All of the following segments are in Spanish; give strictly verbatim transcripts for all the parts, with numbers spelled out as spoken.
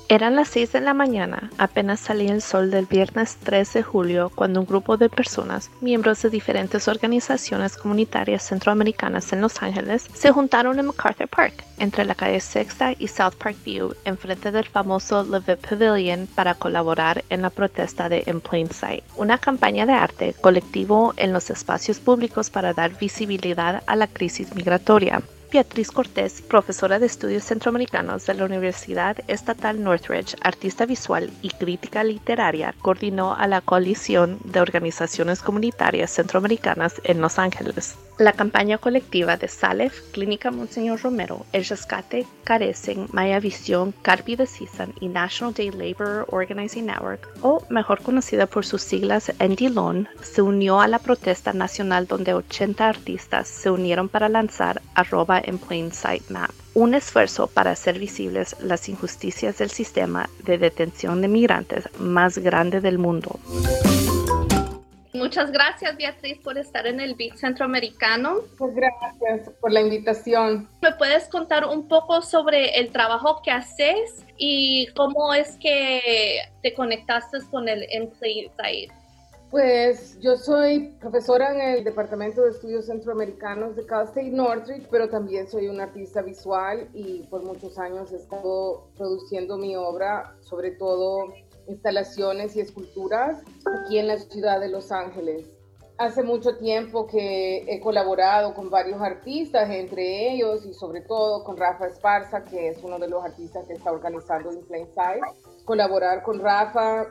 Eran las seis de la mañana, apenas salía el sol del viernes tres de julio, cuando un grupo de personas, miembros de diferentes organizaciones comunitarias centroamericanas en Los Ángeles, se juntaron en MacArthur Park, entre la calle Sexta y South Park View, enfrente del famoso Levitt Pavilion, para colaborar en la protesta de In Plain Sight, una campaña de arte colectivo en los espacios públicos para dar visibilidad a la crisis migratoria. Beatriz Cortés, profesora de estudios centroamericanos de la Universidad Estatal Northridge, artista visual y crítica literaria, coordinó a la coalición de organizaciones comunitarias centroamericanas en Los Ángeles. La campaña colectiva de Salef, Clínica Monseñor Romero, El Rescate, Carecen, Maya Visión, Carpi de Sisan y National Day Laborer Organizing Network, o mejor conocida por sus siglas N D L O N, se unió a la protesta nacional donde ochenta artistas se unieron para lanzar arroba In Plain Sight Map, un esfuerzo para hacer visibles las injusticias del sistema de detención de migrantes más grande del mundo. Muchas gracias, Beatriz, por estar en el Beat Centroamericano. Pues gracias por la invitación. ¿Me puedes contar un poco sobre el trabajo que haces y cómo es que te conectaste con el In Plain Sight? Pues yo soy profesora en el Departamento de Estudios Centroamericanos de Cal State Northridge, pero también soy una artista visual y por muchos años he estado produciendo mi obra, sobre todo instalaciones y esculturas aquí en la ciudad de Los Ángeles. Hace mucho tiempo que he colaborado con varios artistas, entre ellos y sobre todo con Rafa Esparza, que es uno de los artistas que está organizando In Plain Sight. Colaborar con Rafa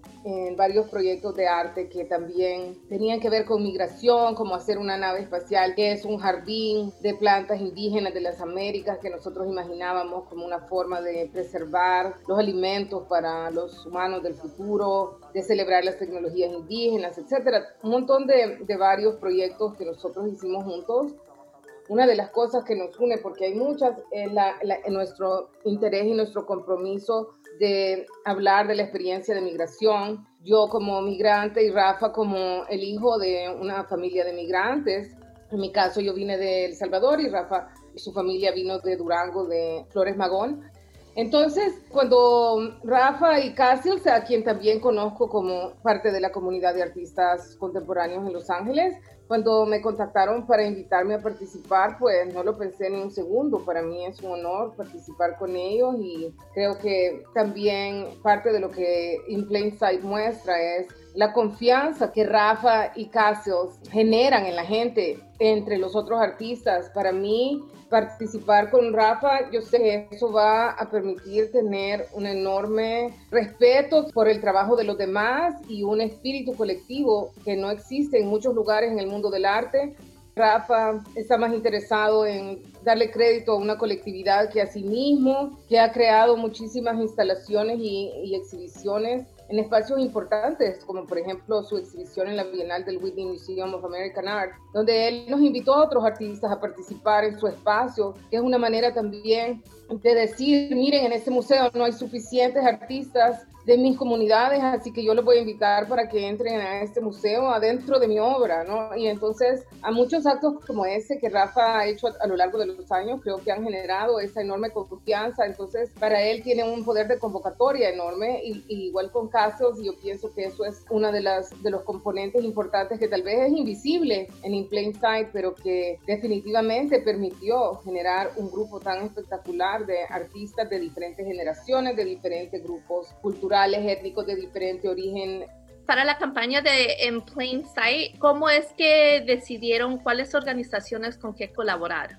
en varios proyectos de arte que también tenían que ver con migración, como hacer una nave espacial, que es un jardín de plantas indígenas de las Américas que nosotros imaginábamos como una forma de preservar los alimentos para los humanos del futuro, de celebrar las tecnologías indígenas, etcétera. Un montón de, de varios proyectos que nosotros hicimos juntos. Una de las cosas que nos une, porque hay muchas, es la, la, nuestro interés y nuestro compromiso de hablar de la experiencia de migración. Yo como migrante y Rafa como el hijo de una familia de migrantes. En mi caso yo vine de El Salvador y Rafa y su familia vino de Durango, de Flores Magón. Entonces, cuando Rafa y Cassius, a quien también conozco como parte de la comunidad de artistas contemporáneos en Los Ángeles, cuando me contactaron para invitarme a participar, pues no lo pensé ni un segundo. Para mí es un honor participar con ellos y creo que también parte de lo que In Plain Sight muestra es la confianza que Rafa y Cassius generan en la gente entre los otros artistas. Para mí, participar con Rafa, yo sé que eso va a permitir tener un enorme respeto por el trabajo de los demás y un espíritu colectivo que no existe en muchos lugares en el mundo del arte. Rafa está más interesado en darle crédito a una colectividad que a sí mismo, que ha creado muchísimas instalaciones y, y exhibiciones en espacios importantes, como por ejemplo su exhibición en la Bienal del Whitney Museum of American Art, donde él nos invitó a otros artistas a participar en su espacio, que es una manera también de decir, miren, en este museo no hay suficientes artistas de mis comunidades, así que yo los voy a invitar para que entren a este museo adentro de mi obra, ¿no? Y entonces a muchos actos como ese que Rafa ha hecho a, a lo largo de los años, creo que han generado esa enorme confianza. Entonces para él tiene un poder de convocatoria enorme, y, y igual con Cassius, y yo pienso que eso es uno de, las, de los componentes importantes que tal vez es invisible en In Plain Sight, pero que definitivamente permitió generar un grupo tan espectacular de artistas de diferentes generaciones, de diferentes grupos culturales, étnicos, de diferente origen. Para la campaña de In Plain Sight, ¿cómo es que decidieron cuáles organizaciones con qué colaborar?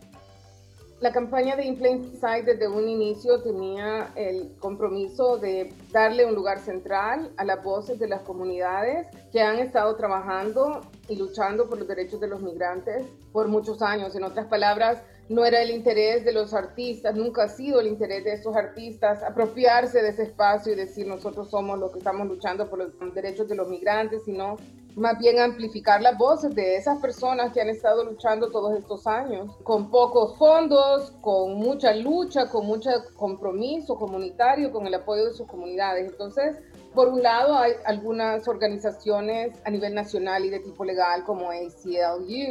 La campaña de In Plain Sight desde un inicio tenía el compromiso de darle un lugar central a las voces de las comunidades que han estado trabajando y luchando por los derechos de los migrantes por muchos años. En otras palabras, no era el interés de los artistas, nunca ha sido el interés de estos artistas apropiarse de ese espacio y decir nosotros somos los que estamos luchando por los derechos de los migrantes, sino más bien amplificar las voces de esas personas que han estado luchando todos estos años, con pocos fondos, con mucha lucha, con mucho compromiso comunitario, con el apoyo de sus comunidades. Entonces, por un lado, hay algunas organizaciones a nivel nacional y de tipo legal como A C L U,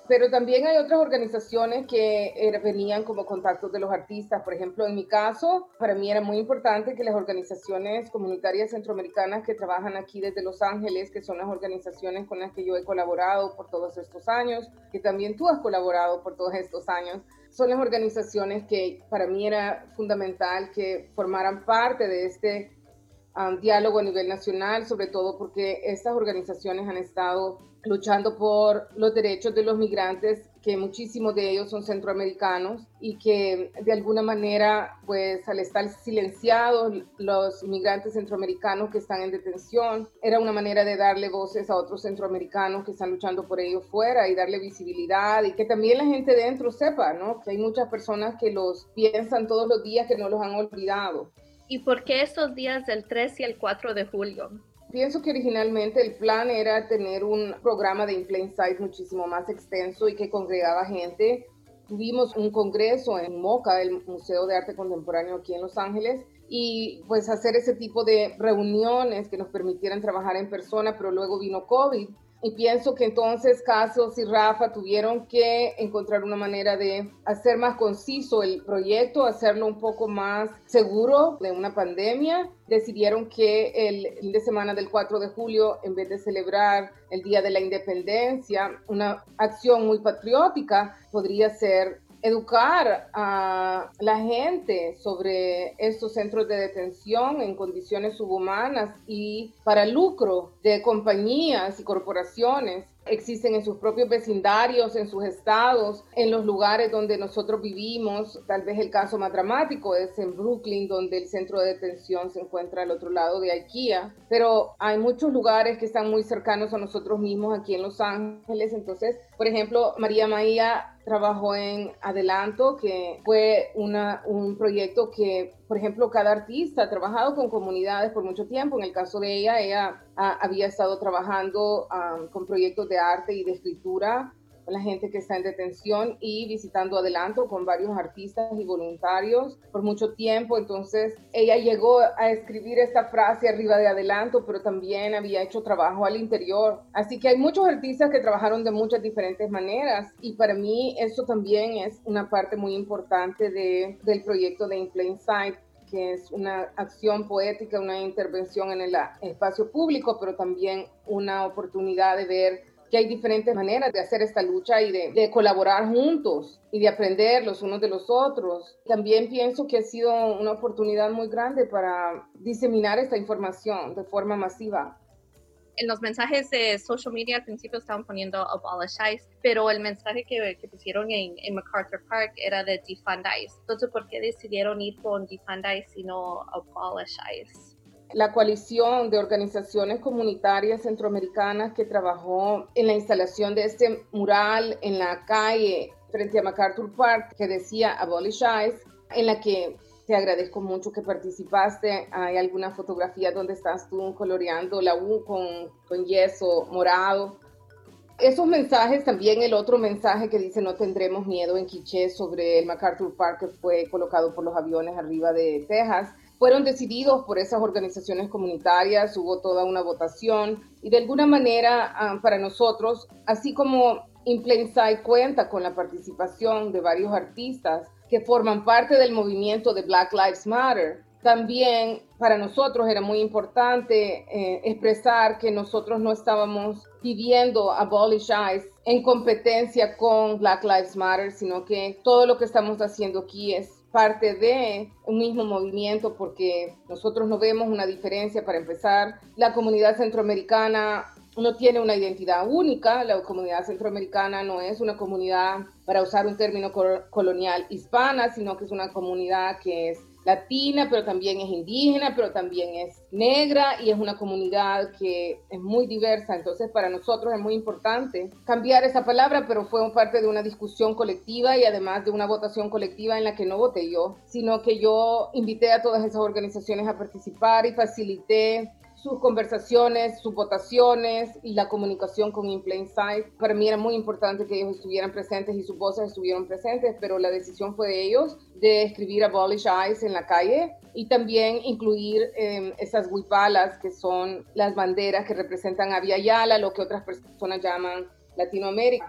Pero también hay otras organizaciones que eh, venían como contactos de los artistas. Por ejemplo, en mi caso, para mí era muy importante que las organizaciones comunitarias centroamericanas que trabajan aquí desde Los Ángeles, que son las organizaciones con las que yo he colaborado por todos estos años, que también tú has colaborado por todos estos años, son las organizaciones que para mí era fundamental que formaran parte de este um, diálogo a nivel nacional, sobre todo porque estas organizaciones han estado luchando por los derechos de los migrantes, que muchísimos de ellos son centroamericanos y que de alguna manera, pues al estar silenciados los migrantes centroamericanos que están en detención, era una manera de darle voces a otros centroamericanos que están luchando por ellos fuera y darle visibilidad y que también la gente dentro sepa, ¿no? Que hay muchas personas que los piensan todos los días, que no los han olvidado. ¿Y por qué estos días del tres y el cuatro de julio? Pienso que originalmente el plan era tener un programa de In Plain Sight muchísimo más extenso y que congregaba gente. Tuvimos un congreso en MoCA, el Museo de Arte Contemporáneo aquí en Los Ángeles, y pues hacer ese tipo de reuniones que nos permitieran trabajar en persona, pero luego vino COVID. Y pienso que entonces Casos y Rafa tuvieron que encontrar una manera de hacer más conciso el proyecto, hacerlo un poco más seguro de una pandemia. Decidieron que el fin de semana del cuatro de julio, en vez de celebrar el Día de la Independencia, una acción muy patriótica podría ser educar a la gente sobre estos centros de detención en condiciones subhumanas y para lucro de compañías y corporaciones. Existen en sus propios vecindarios, en sus estados, en los lugares donde nosotros vivimos. Tal vez el caso más dramático es en Brooklyn, donde el centro de detención se encuentra al otro lado de IKEA. Pero hay muchos lugares que están muy cercanos a nosotros mismos aquí en Los Ángeles. Entonces, por ejemplo, María Maía trabajó en Adelanto, que fue una, un proyecto que, por ejemplo, cada artista ha trabajado con comunidades por mucho tiempo. En el caso de ella, ella uh, había estado trabajando um, con proyectos de arte y de escritura con la gente que está en detención y visitando Adelanto con varios artistas y voluntarios por mucho tiempo. Entonces ella llegó a escribir esta frase arriba de Adelanto, pero también había hecho trabajo al interior. Así que hay muchos artistas que trabajaron de muchas diferentes maneras y para mí eso también es una parte muy importante de, del proyecto de In Plain Sight, que es una acción poética, una intervención en el espacio público, pero también una oportunidad de ver que hay diferentes maneras de hacer esta lucha y de, de colaborar juntos y de aprender los unos de los otros. También pienso que ha sido una oportunidad muy grande para diseminar esta información de forma masiva. En los mensajes de social media al principio estaban poniendo Abolish ICE, pero el mensaje que, que pusieron en, en MacArthur Park era de Defund ICE. Entonces, ¿por qué decidieron ir con Defund ICE y no Abolish ICE? La coalición de organizaciones comunitarias centroamericanas que trabajó en la instalación de este mural en la calle frente a MacArthur Park que decía Abolish ICE, en la que te agradezco mucho que participaste. Hay alguna fotografía donde estás tú coloreando la U con, con yeso morado. Esos mensajes, también el otro mensaje que dice no tendremos miedo en quiché sobre el MacArthur Park que fue colocado por los aviones arriba de Texas, fueron decididos por esas organizaciones comunitarias. Hubo toda una votación y de alguna manera um, para nosotros, así como In Plain Sight cuenta con la participación de varios artistas que forman parte del movimiento de Black Lives Matter, también para nosotros era muy importante eh, expresar que nosotros no estábamos pidiendo Abolish ICE en competencia con Black Lives Matter, sino que todo lo que estamos haciendo aquí es parte de un mismo movimiento, porque nosotros no vemos una diferencia. Para empezar, la comunidad centroamericana no tiene una identidad única. La comunidad centroamericana no es una comunidad, para usar un término colonial, hispana, sino que es una comunidad que es latina, pero también es indígena, pero también es negra y es una comunidad que es muy diversa. Entonces para nosotros es muy importante cambiar esa palabra, pero fue parte de una discusión colectiva y además de una votación colectiva en la que no voté yo, sino que yo invité a todas esas organizaciones a participar y facilité sus conversaciones, sus votaciones y la comunicación con In Plain Sight. Para mí era muy importante que ellos estuvieran presentes y sus voces estuvieran presentes, pero la decisión fue de ellos de escribir Abolish ICE en la calle y también incluir eh, esas huipalas, que son las banderas que representan a Via Yala, lo que otras personas llaman Latinoamérica.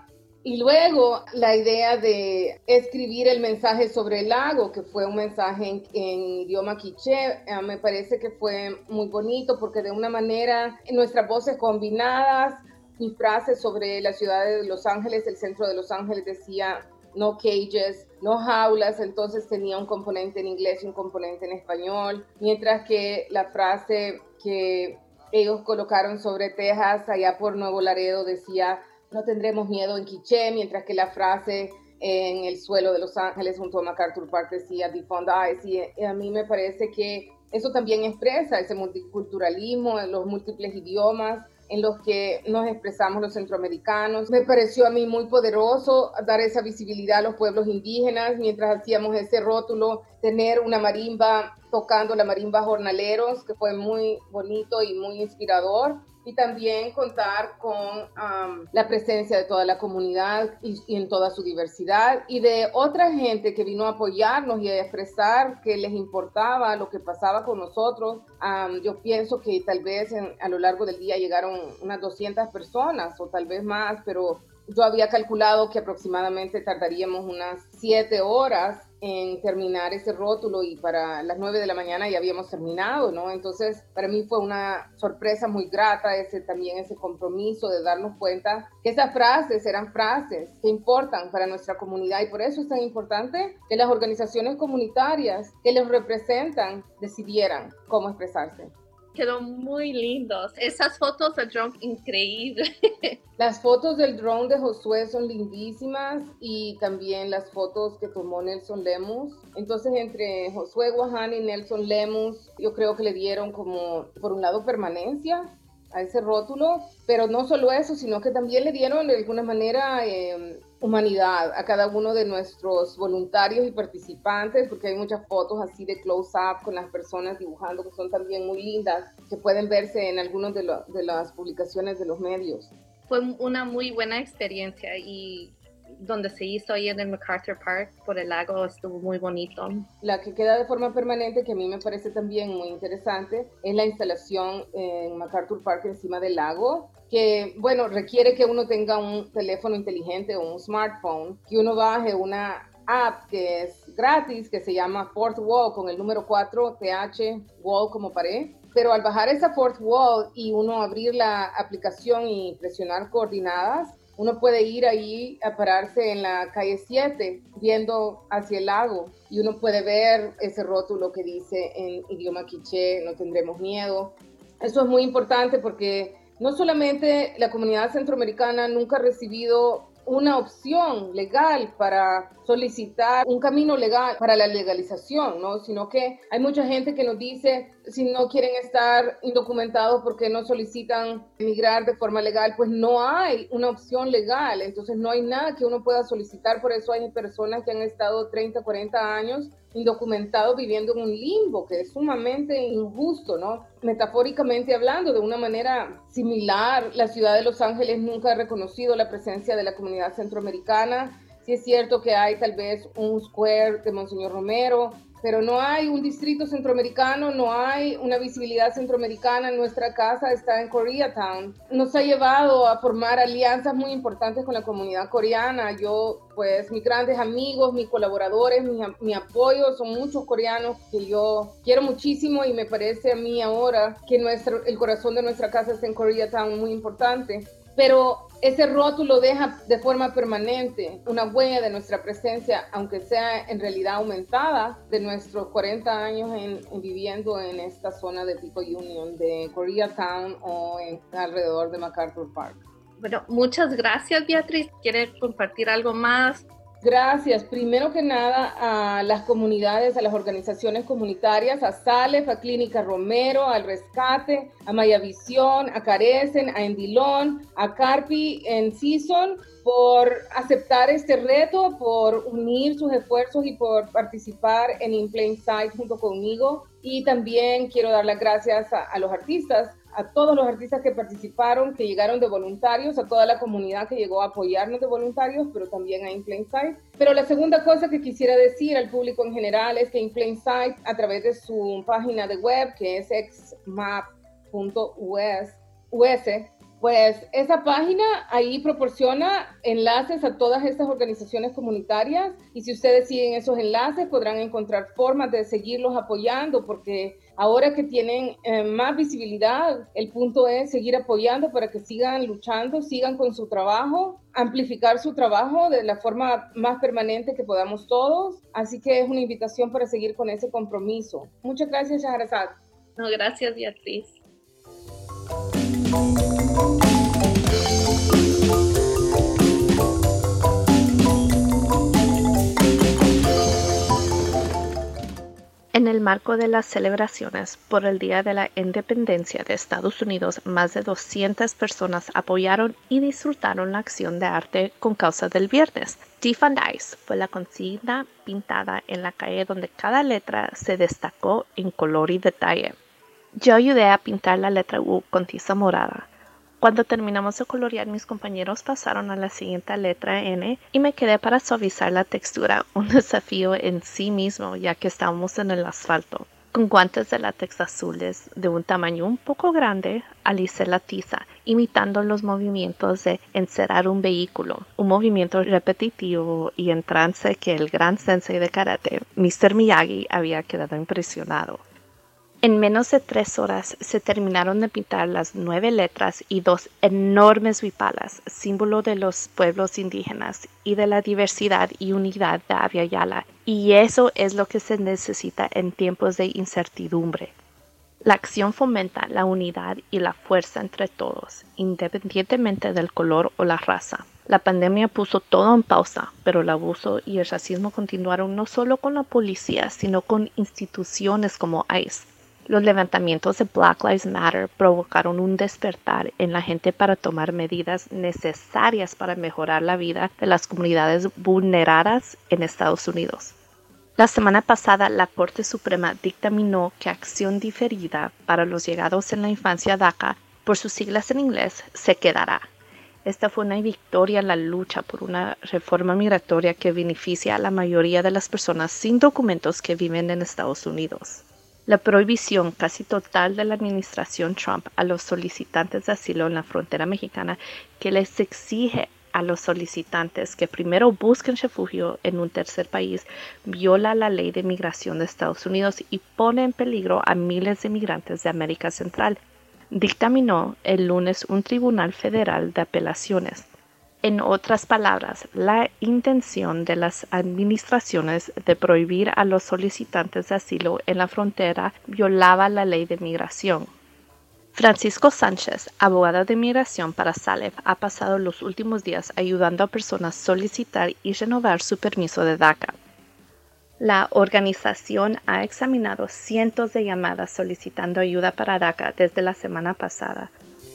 Y luego la idea de escribir el mensaje sobre el lago, que fue un mensaje en, en idioma quiché, eh, me parece que fue muy bonito porque de una manera nuestras voces combinadas, mi frase sobre la ciudad de Los Ángeles, el centro de Los Ángeles decía no cages, no jaulas, entonces tenía un componente en inglés y un componente en español, mientras que la frase que ellos colocaron sobre Texas, allá por Nuevo Laredo, decía no tendremos miedo en quiché, mientras que la frase en el suelo de Los Ángeles junto a MacArthur Park decía defund ICE, y a mí me parece que eso también expresa ese multiculturalismo, los múltiples idiomas en los que nos expresamos los centroamericanos. Me pareció a mí muy poderoso dar esa visibilidad a los pueblos indígenas mientras hacíamos ese rótulo, tener una marimba tocando la marimba Jornaleros, que fue muy bonito y muy inspirador. Y también contar con um, la presencia de toda la comunidad y, y en toda su diversidad y de otra gente que vino a apoyarnos y a expresar que les importaba lo que pasaba con nosotros. Um, yo pienso que tal vez en, a lo largo del día llegaron unas doscientas personas o tal vez más, pero yo había calculado que aproximadamente tardaríamos unas siete horas en terminar ese rótulo y para las nueve de la mañana ya habíamos terminado, ¿no? Entonces, para mí fue una sorpresa muy grata ese, también ese compromiso de darnos cuenta que esas frases eran frases que importan para nuestra comunidad y por eso es tan importante que las organizaciones comunitarias que los representan decidieran cómo expresarse. Quedó muy lindos. Esas fotos de drone, increíble. Las fotos del drone de Josué son lindísimas y también las fotos que tomó Nelson Lemus. Entonces, entre Josué Guaján y Nelson Lemus, yo creo que le dieron como, por un lado, permanencia a ese rótulo, pero no solo eso, sino que también le dieron de alguna manera eh, humanidad a cada uno de nuestros voluntarios y participantes, porque hay muchas fotos así de close-up con las personas dibujando que son también muy lindas, que pueden verse en algunas de, lo, de las publicaciones de los medios. Fue una muy buena experiencia y donde se hizo ahí en el MacArthur Park por el lago estuvo muy bonito. La que queda de forma permanente, que a mí me parece también muy interesante, es la instalación en MacArthur Park encima del lago, que, bueno, requiere que uno tenga un teléfono inteligente o un smartphone, que uno baje una app que es gratis, que se llama Fourth Wall, con el número cuatro, T H, Wall como pared. Pero al bajar esa Fourth Wall y uno abrir la aplicación y presionar coordenadas, uno puede ir ahí a pararse en la calle siete, viendo hacia el lago, y uno puede ver ese rótulo que dice en idioma quiché, no tendremos miedo. Eso es muy importante porque no solamente la comunidad centroamericana nunca ha recibido una opción legal para solicitar un camino legal para la legalización, ¿no? Sino que hay mucha gente que nos dice, si no quieren estar indocumentados porque no solicitan emigrar de forma legal, pues no hay una opción legal, entonces no hay nada que uno pueda solicitar, por eso hay personas que han estado treinta, cuarenta años indocumentados viviendo en un limbo, que es sumamente injusto, ¿no? Metafóricamente hablando, de una manera similar, la ciudad de Los Ángeles nunca ha reconocido la presencia de la comunidad centroamericana. Sí es cierto que hay tal vez un square de Monseñor Romero, pero no hay un distrito centroamericano, no hay una visibilidad centroamericana. Nuestra casa está en Koreatown. Nos ha llevado a formar alianzas muy importantes con la comunidad coreana. Yo, pues, mis grandes amigos, mis colaboradores, mi, mi apoyo, son muchos coreanos que yo quiero muchísimo y me parece a mí ahora que nuestro, el corazón de nuestra casa está en Koreatown, muy importante. Pero ese rótulo deja de forma permanente una huella de nuestra presencia, aunque sea en realidad aumentada, de nuestros cuarenta años en, en viviendo en esta zona de Pico Union, de Koreatown o en, alrededor de MacArthur Park. Bueno, muchas gracias, Beatriz. ¿Quiere compartir algo más? Gracias. Primero que nada a las comunidades, a las organizaciones comunitarias, a Salef, a Clínica Romero, al Rescate, a Mayavisión, a Carecen, a Endilón, a Carpi en Season, por aceptar este reto, por unir sus esfuerzos y por participar en In Plain Sight junto conmigo. Y también quiero dar las gracias a, a los artistas, a todos los artistas que participaron, que llegaron de voluntarios, a toda la comunidad que llegó a apoyarnos de voluntarios, pero también a In Plain Sight. Pero la segunda cosa que quisiera decir al público en general es que In Plain Sight, a través de su página de web, que es x map punto u s, Pues esa página ahí proporciona enlaces a todas estas organizaciones comunitarias y si ustedes siguen esos enlaces podrán encontrar formas de seguirlos apoyando porque ahora que tienen eh, más visibilidad, el punto es seguir apoyando para que sigan luchando, sigan con su trabajo, amplificar su trabajo de la forma más permanente que podamos todos. Así que es una invitación para seguir con ese compromiso. Muchas gracias, Shahrazad. No, gracias, Beatriz. En el marco de las celebraciones por el Día de la Independencia de Estados Unidos, más de doscientas personas apoyaron y disfrutaron la acción de arte con causa del viernes. Defund ICE fue la consigna pintada en la calle donde cada letra se destacó en color y detalle. Yo ayudé a pintar la letra U con tiza morada. Cuando terminamos de colorear, mis compañeros pasaron a la siguiente letra N y me quedé para suavizar la textura, un desafío en sí mismo ya que estábamos en el asfalto. Con guantes de látex azules de un tamaño un poco grande, alicé la tiza, imitando los movimientos de encerar un vehículo, un movimiento repetitivo y en trance que el gran sensei de karate, mister Miyagi, había quedado impresionado. En menos de tres horas se terminaron de pintar las nueve letras y dos enormes huipalas, símbolo de los pueblos indígenas y de la diversidad y unidad de Abya Yala, y eso es lo que se necesita en tiempos de incertidumbre. La acción fomenta la unidad y la fuerza entre todos, independientemente del color o la raza. La pandemia puso todo en pausa, pero el abuso y el racismo continuaron no solo con la policía, sino con instituciones como ICE. Los levantamientos de Black Lives Matter provocaron un despertar en la gente para tomar medidas necesarias para mejorar la vida de las comunidades vulneradas en Estados Unidos. La semana pasada, la Corte Suprema dictaminó que acción diferida para los llegados en la infancia DACA, por sus siglas en inglés, se quedará. Esta fue una victoria en la lucha por una reforma migratoria que beneficia a la mayoría de las personas sin documentos que viven en Estados Unidos. La prohibición casi total de la administración Trump a los solicitantes de asilo en la frontera mexicana que les exige a los solicitantes que primero busquen refugio en un tercer país viola la ley de migración de Estados Unidos y pone en peligro a miles de migrantes de América Central, dictaminó el lunes un tribunal federal de apelaciones. En otras palabras, la intención de las administraciones de prohibir a los solicitantes de asilo en la frontera violaba la ley de migración. Francisco Sánchez, abogado de migración para Salef, ha pasado los últimos días ayudando a personas a solicitar y renovar su permiso de DACA. La organización ha examinado cientos de llamadas solicitando ayuda para DACA desde la semana pasada.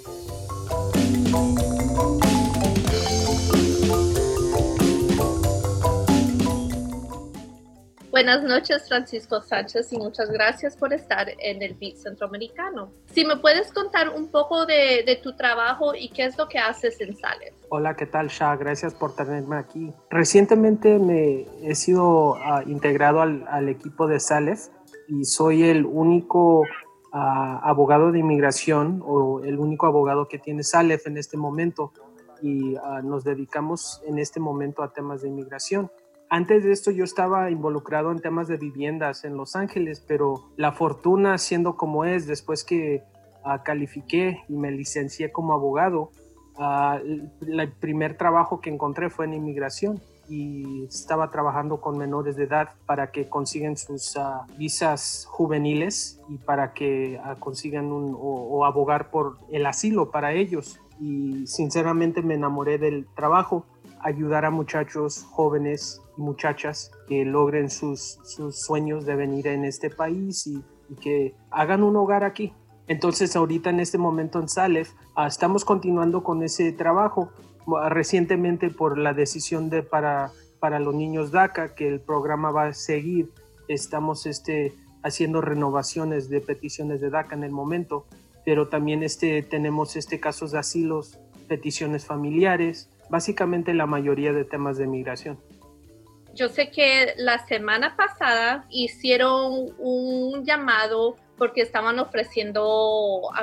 Buenas noches, Francisco Sánchez, y muchas gracias por estar en el Beat Centroamericano. Si me puedes contar un poco de, de tu trabajo y qué es lo que haces en Salef. Hola, ¿qué tal, Shah? Gracias por tenerme aquí. Recientemente me he sido uh, integrado al, al equipo de Salef y soy el único uh, abogado de inmigración o el único abogado que tiene Salef en este momento y uh, nos dedicamos en este momento a temas de inmigración. Antes de esto yo estaba involucrado en temas de viviendas en Los Ángeles, pero la fortuna siendo como es, después que uh, califiqué y me licencié como abogado, uh, el, el primer trabajo que encontré fue en inmigración y estaba trabajando con menores de edad para que consigan sus uh, visas juveniles y para que uh, consigan un, o, o abogar por el asilo para ellos. Y sinceramente me enamoré del trabajo, ayudar a muchachos jóvenes y muchachas que logren sus, sus sueños de venir en este país y, y que hagan un hogar aquí. Entonces ahorita en este momento en Salef uh, estamos continuando con ese trabajo. Uh, recientemente por la decisión de para, para los niños DACA que el programa va a seguir, estamos este, haciendo renovaciones de peticiones de DACA en el momento, pero también este, tenemos este, casos de asilos, peticiones familiares, básicamente la mayoría de temas de migración. Yo sé que la semana pasada hicieron un llamado porque estaban ofreciendo um,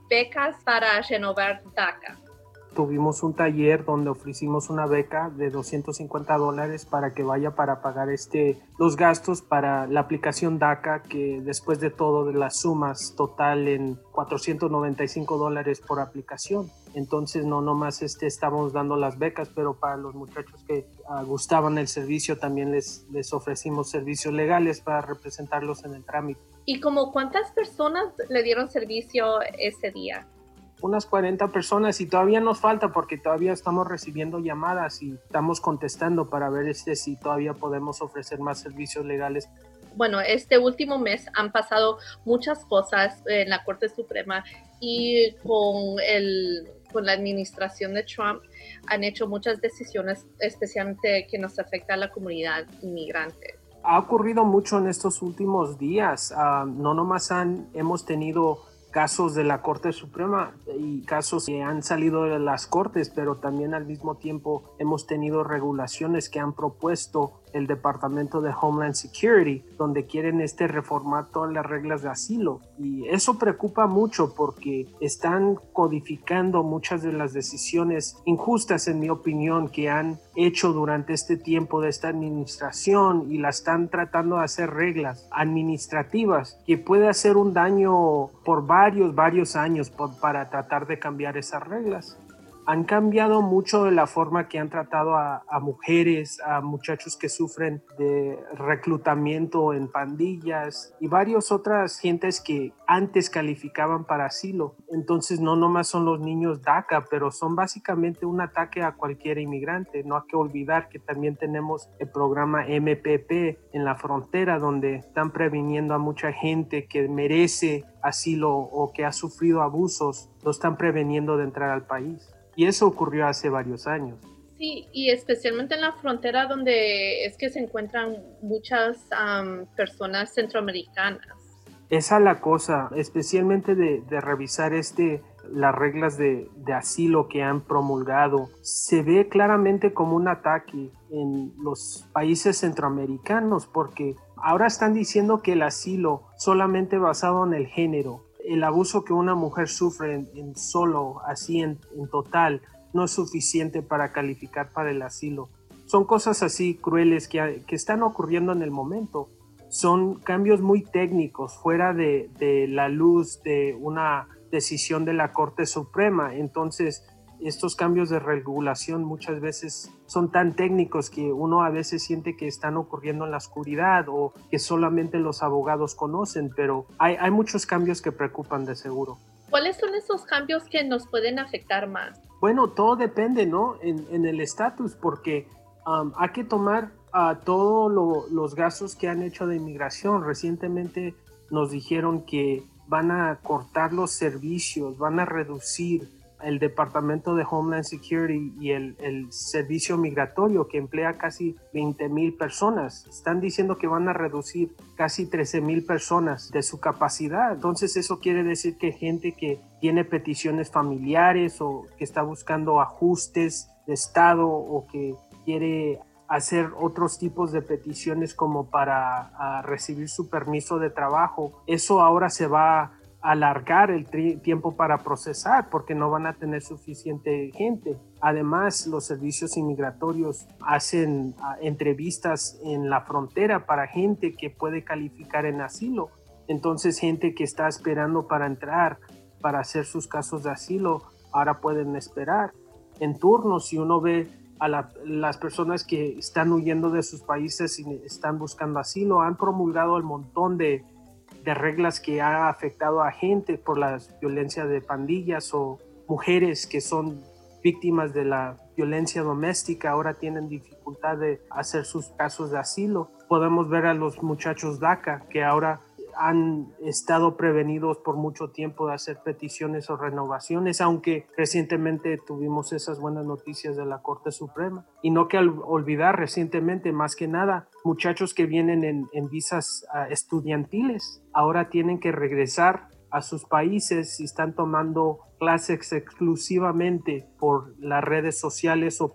becas para renovar DACA. Tuvimos un taller donde ofrecimos una beca de doscientos cincuenta dólares para que vaya para pagar este, los gastos para la aplicación DACA, que después de todo de las sumas total en cuatrocientos noventa y cinco dólares por aplicación. Entonces no nomás este, estamos dando las becas, pero para los muchachos que uh, gustaban el servicio también les, les ofrecimos servicios legales para representarlos en el trámite. ¿Y como cuántas personas le dieron servicio ese día? Unas cuarenta personas, y todavía nos falta porque todavía estamos recibiendo llamadas y estamos contestando para ver este, si todavía podemos ofrecer más servicios legales. Bueno, este último mes han pasado muchas cosas en la Corte Suprema y con, el, con la administración de Trump han hecho muchas decisiones, especialmente que nos afecta a la comunidad inmigrante. Ha ocurrido mucho en estos últimos días. Uh, no nomás han, hemos tenido casos de la Corte Suprema y casos que han salido de las cortes, pero también al mismo tiempo hemos tenido regulaciones que han propuesto el Departamento de Homeland Security, donde quieren este reformar todas las reglas de asilo, y eso preocupa mucho porque están codificando muchas de las decisiones injustas, en mi opinión, que han hecho durante este tiempo de esta administración, y la están tratando de hacer reglas administrativas que puede hacer un daño por varios, varios años por, para tratar de cambiar esas reglas. Han cambiado mucho de la forma que han tratado a, a mujeres, a muchachos que sufren de reclutamiento en pandillas y varias otras gentes que antes calificaban para asilo. Entonces no nomás son los niños DACA, pero son básicamente un ataque a cualquier inmigrante. No hay que olvidar que también tenemos el programa M P P en la frontera, donde están previniendo a mucha gente que merece asilo o que ha sufrido abusos, lo están preveniendo de entrar al país. Y eso ocurrió hace varios años. Sí, y especialmente en la frontera donde es que se encuentran muchas um, personas centroamericanas. Esa es la cosa, especialmente de, de revisar este, las reglas de, de asilo que han promulgado. Se ve claramente como un ataque en los países centroamericanos, porque ahora están diciendo que el asilo solamente basado en el género, el abuso que una mujer sufre en, en solo, así en, en total, no es suficiente para calificar para el asilo. Son cosas así crueles que, que están ocurriendo en el momento. Son cambios muy técnicos, fuera de, de la luz de una decisión de la Corte Suprema. Entonces, estos cambios de regulación muchas veces son tan técnicos que uno a veces siente que están ocurriendo en la oscuridad o que solamente los abogados conocen, pero hay, hay muchos cambios que preocupan de seguro. ¿Cuáles son esos cambios que nos pueden afectar más? Bueno, todo depende, ¿no? En, en el estatus, porque um, hay que tomar uh, todos lo, los gastos que han hecho de inmigración. Recientemente nos dijeron que van a cortar los servicios, van a reducir el Departamento de Homeland Security y el, el servicio migratorio, que emplea casi veinte mil personas. Están diciendo que van a reducir casi trece mil personas de su capacidad. Entonces eso quiere decir que gente que tiene peticiones familiares o que está buscando ajustes de estado o que quiere hacer otros tipos de peticiones como para uh, recibir su permiso de trabajo, eso ahora se va a alargar el tiempo para procesar porque no van a tener suficiente gente. Además, los servicios inmigratorios hacen uh, entrevistas en la frontera para gente que puede calificar en asilo. Entonces, gente que está esperando para entrar, para hacer sus casos de asilo, ahora pueden esperar en turnos. Si uno ve a la, las personas que están huyendo de sus países y están buscando asilo, han promulgado el montón de de reglas que ha afectado a gente por la violencia de pandillas o mujeres que son víctimas de la violencia doméstica, ahora tienen dificultad de hacer sus casos de asilo. Podemos ver a los muchachos DACA que ahora han estado prevenidos por mucho tiempo de hacer peticiones o renovaciones, aunque recientemente tuvimos esas buenas noticias de la Corte Suprema. Y no que olvidar, recientemente, más que nada, muchachos que vienen en, en visas uh, estudiantiles, ahora tienen que regresar a sus países y están tomando clases exclusivamente por las redes sociales o por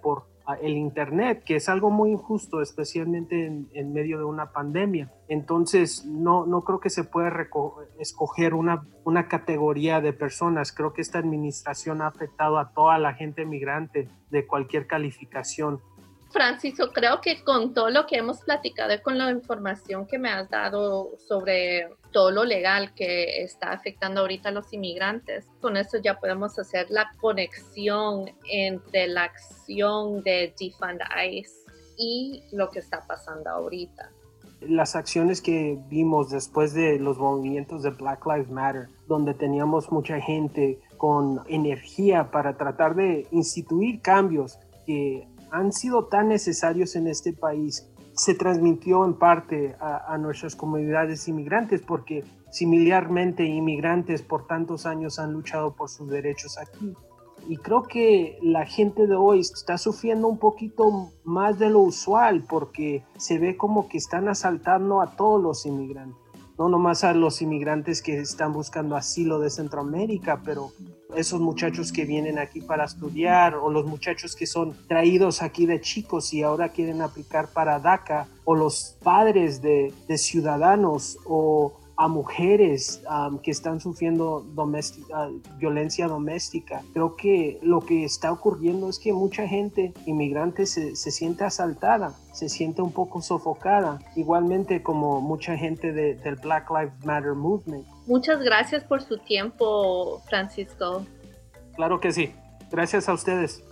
el Internet, que es algo muy injusto, especialmente en, en medio de una pandemia. Entonces, no, no creo que se pueda escoger una, una categoría de personas. Creo que esta administración ha afectado a toda la gente migrante de cualquier calificación. Francisco, creo que con todo lo que hemos platicado y con la información que me has dado sobre todo lo legal que está afectando ahorita a los inmigrantes, con eso ya podemos hacer la conexión entre la acción de Defund ICE y lo que está pasando ahorita. Las acciones que vimos después de los movimientos de Black Lives Matter, donde teníamos mucha gente con energía para tratar de instituir cambios que han sido tan necesarios en este país, se transmitió en parte a, a nuestras comunidades inmigrantes, porque similarmente inmigrantes por tantos años han luchado por sus derechos aquí. Y creo que la gente de hoy está sufriendo un poquito más de lo usual, porque se ve como que están asaltando a todos los inmigrantes. No nomás a los inmigrantes que están buscando asilo de Centroamérica, pero esos muchachos que vienen aquí para estudiar, o los muchachos que son traídos aquí de chicos y ahora quieren aplicar para DACA, o los padres de, de ciudadanos, o a mujeres um, que están sufriendo doméstica, uh, violencia doméstica. Creo que lo que está ocurriendo es que mucha gente inmigrante se, se siente asaltada, se siente un poco sofocada, igualmente como mucha gente de, del Black Lives Matter Movement. Muchas gracias por su tiempo, Francisco. Claro que sí. Gracias a ustedes.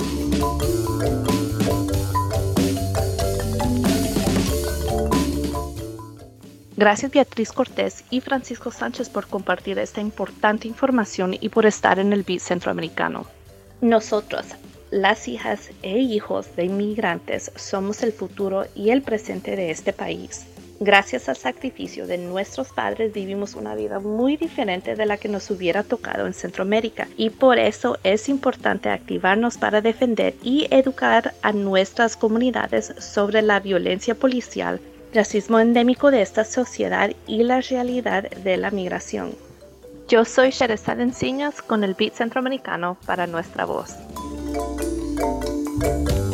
Gracias Beatriz Cortés y Francisco Sánchez por compartir esta importante información y por estar en el Beat Centroamericano. Nosotros, las hijas e hijos de inmigrantes, somos el futuro y el presente de este país. Gracias al sacrificio de nuestros padres vivimos una vida muy diferente de la que nos hubiera tocado en Centroamérica, y por eso es importante activarnos para defender y educar a nuestras comunidades sobre la violencia policial, racismo endémico de esta sociedad y la realidad de la migración. Yo soy Sherezad Encinas con el Beat Centroamericano para Nuestra Voz.